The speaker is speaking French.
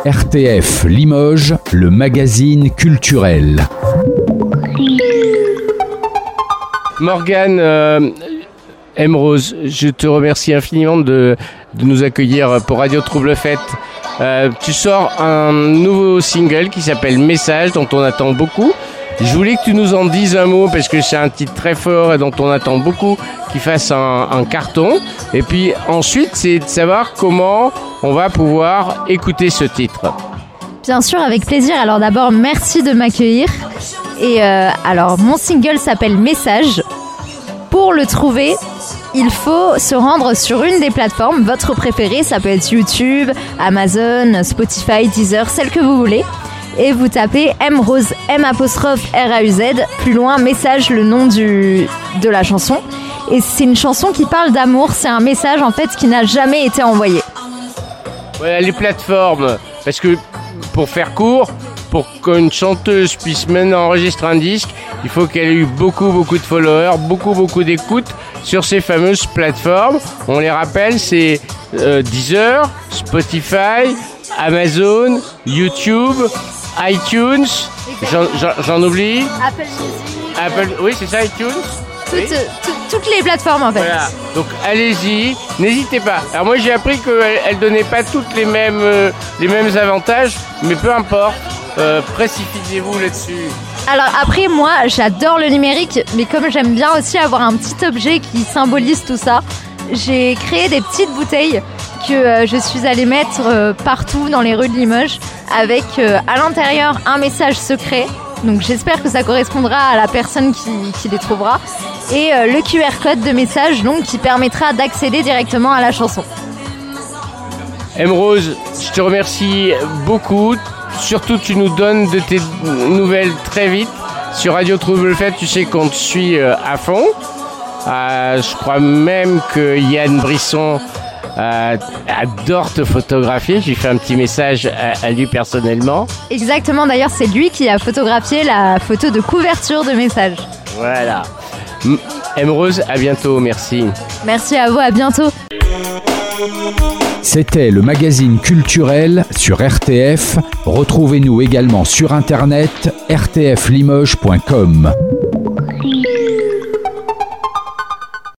RTF Limoges, le magazine culturel. Morgane M-Rose, je te remercie infiniment de nous accueillir pour Radio Trouble Fête. Tu sors un nouveau single qui s'appelle Message, dont on attend beaucoup. Je voulais que tu nous en dises un mot parce que c'est un titre très fort et dont on attend beaucoup qu'il fasse un carton. Et puis ensuite, c'est de savoir comment on va pouvoir écouter ce titre. Bien sûr, avec plaisir. Alors d'abord, merci de m'accueillir. Et alors, mon single s'appelle Message. Pour le trouver, il faut se rendre sur une des plateformes, votre préférée. Ça peut être YouTube, Amazon, Spotify, Deezer, celle que vous voulez. Et vous tapez M-Rose, M''R-A-U-Z, plus loin, Message, le nom de la chanson. Et c'est une chanson qui parle d'amour, c'est un message en fait qui n'a jamais été envoyé. Voilà les plateformes, parce que pour faire court, pour qu'une chanteuse puisse maintenant enregistrer un disque, il faut qu'elle ait eu beaucoup de followers, beaucoup d'écoutes sur ces fameuses plateformes. On les rappelle, c'est Deezer, Spotify, Amazon, YouTube, iTunes, j'en oublie. Apple, oui c'est ça, iTunes. Toutes les plateformes en fait. Voilà, donc allez-y, n'hésitez pas. Alors moi j'ai appris qu'elle donnait pas toutes les mêmes avantages, mais peu importe, précipitez-vous là-dessus. Alors après moi j'adore le numérique, mais comme j'aime bien aussi avoir un petit objet qui symbolise tout ça, j'ai créé des petites bouteilles que je suis allée mettre partout dans les rues de Limoges avec à l'intérieur un message secret. Donc j'espère que ça correspondra à la personne qui les trouvera. Et le QR code de message donc, qui permettra d'accéder directement à la chanson. M-Rose, je te remercie beaucoup. Surtout tu nous donnes de tes nouvelles très vite. Sur Radio Trouble Fête, tu sais qu'on te suit à fond. Je crois même que Yann Brisson adore te photographier. J'ai fait un petit message à lui personnellement. Exactement, d'ailleurs c'est lui qui a photographié la photo de couverture de message. Voilà. M-Rose, à bientôt, merci. Merci à vous, à bientôt. C'était le magazine culturel sur RTF. Retrouvez-nous également sur internet rtflimoges.com.